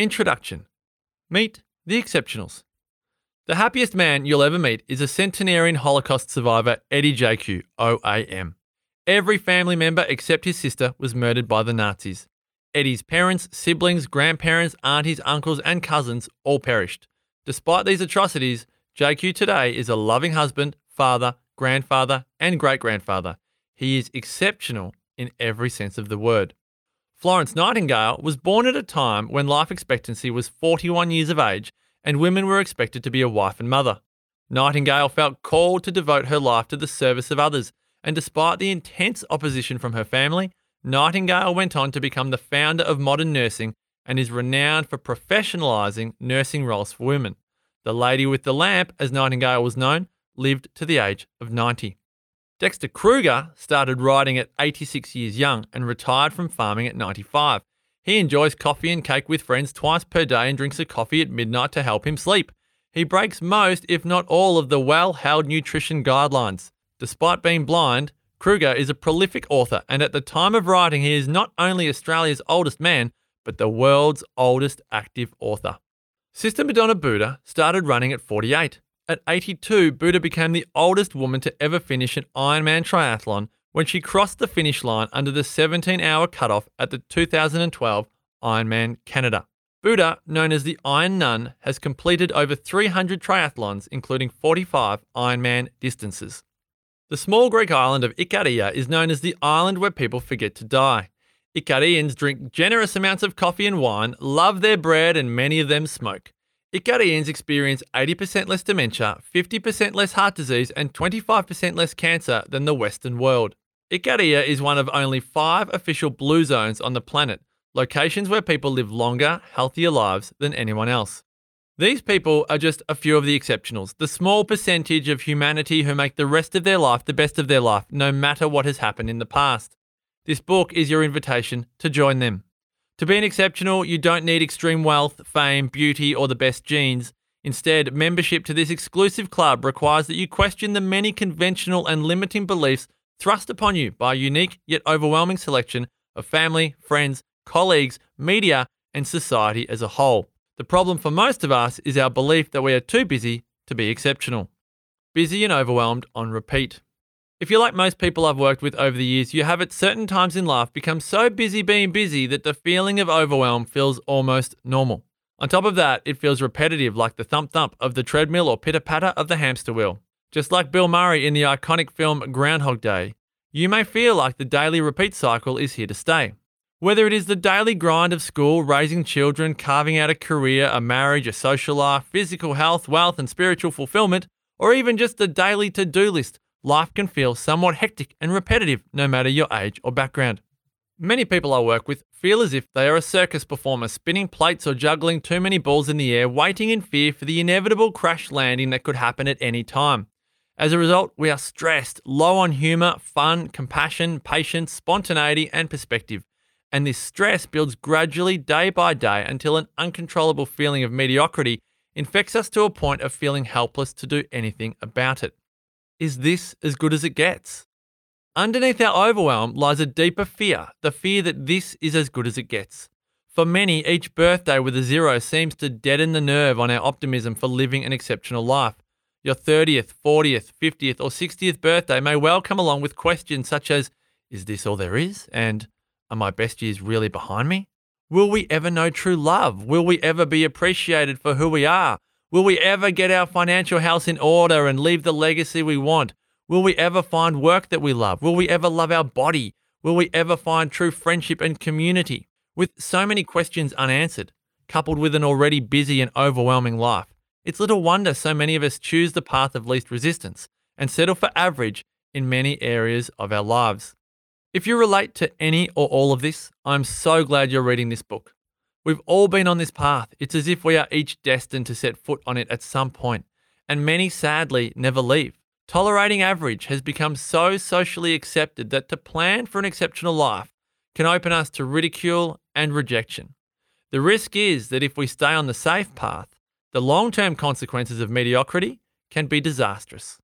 Introduction. Meet the Exceptionals. The happiest man you'll ever meet is a centenarian Holocaust survivor, Eddie Jaku, OAM. Every family member except his sister was murdered by the Nazis. Eddie's parents, siblings, grandparents, aunties, uncles, and cousins all perished. Despite these atrocities, Jaku today is a loving husband, father, grandfather, and great-grandfather. He is exceptional in every sense of the word. Florence Nightingale was born at a time when life expectancy was 41 years of age and women were expected to be a wife and mother. Nightingale felt called to devote her life to the service of others, and despite the intense opposition from her family, Nightingale went on to become the founder of modern nursing and is renowned for professionalising nursing roles for women. The Lady with the Lamp, as Nightingale was known, lived to the age of 90. Dexter Kruger started writing at 86 years young and retired from farming at 95. He enjoys coffee and cake with friends twice per day and drinks a coffee at midnight to help him sleep. He breaks most, if not all, of the well-held nutrition guidelines. Despite being blind, Kruger is a prolific author, and at the time of writing he is not only Australia's oldest man, but the world's oldest active author. Sister Madonna Buddha started running at 48. At 82, Buddha became the oldest woman to ever finish an Ironman triathlon when she crossed the finish line under the 17-hour cutoff at the 2012 Ironman Canada. Buddha, known as the Iron Nun, has completed over 300 triathlons, including 45 Ironman distances. The small Greek island of Ikaria is known as the island where people forget to die. Ikarians drink generous amounts of coffee and wine, love their bread, and many of them smoke. Ikarians experience 80% less dementia, 50% less heart disease, and 25% less cancer than the Western world. Ikaria is one of only 5 official blue zones on the planet, locations where people live longer, healthier lives than anyone else. These people are just a few of the exceptionals, the small percentage of humanity who make the rest of their life the best of their life, no matter what has happened in the past. This book is your invitation to join them. To be an exceptional, you don't need extreme wealth, fame, beauty, or the best genes. Instead, membership to this exclusive club requires that you question the many conventional and limiting beliefs thrust upon you by a unique yet overwhelming selection of family, friends, colleagues, media, and society as a whole. The problem for most of us is our belief that we are too busy to be exceptional. Busy and overwhelmed on repeat. If you're like most people I've worked with over the years, you have at certain times in life become so busy being busy that the feeling of overwhelm feels almost normal. On top of that, it feels repetitive, like the thump-thump of the treadmill or pitter-patter of the hamster wheel. Just like Bill Murray in the iconic film Groundhog Day, you may feel like the daily repeat cycle is here to stay. Whether it is the daily grind of school, raising children, carving out a career, a marriage, a social life, physical health, wealth, and spiritual fulfillment, or even just the daily to-do list, life can feel somewhat hectic and repetitive no matter your age or background. Many people I work with feel as if they are a circus performer spinning plates or juggling too many balls in the air, waiting in fear for the inevitable crash landing that could happen at any time. As a result, we are stressed, low on humour, fun, compassion, patience, spontaneity, and perspective. And this stress builds gradually day by day until an uncontrollable feeling of mediocrity infects us to a point of feeling helpless to do anything about it. Is this as good as it gets? Underneath our overwhelm lies a deeper fear, the fear that this is as good as it gets. For many, each birthday with a 0 seems to deaden the nerve on our optimism for living an exceptional life. Your 30th, 40th, 50th, or 60th birthday may well come along with questions such as, is this all there is? And are my best years really behind me? Will we ever know true love? Will we ever be appreciated for who we are? Will we ever get our financial house in order and leave the legacy we want? Will we ever find work that we love? Will we ever love our body? Will we ever find true friendship and community? With so many questions unanswered, coupled with an already busy and overwhelming life, it's little wonder so many of us choose the path of least resistance and settle for average in many areas of our lives. If you relate to any or all of this, I'm so glad you're reading this book. We've all been on this path. It's as if we are each destined to set foot on it at some point, and many sadly never leave. Tolerating average has become so socially accepted that to plan for an exceptional life can open us to ridicule and rejection. The risk is that if we stay on the safe path, the long-term consequences of mediocrity can be disastrous.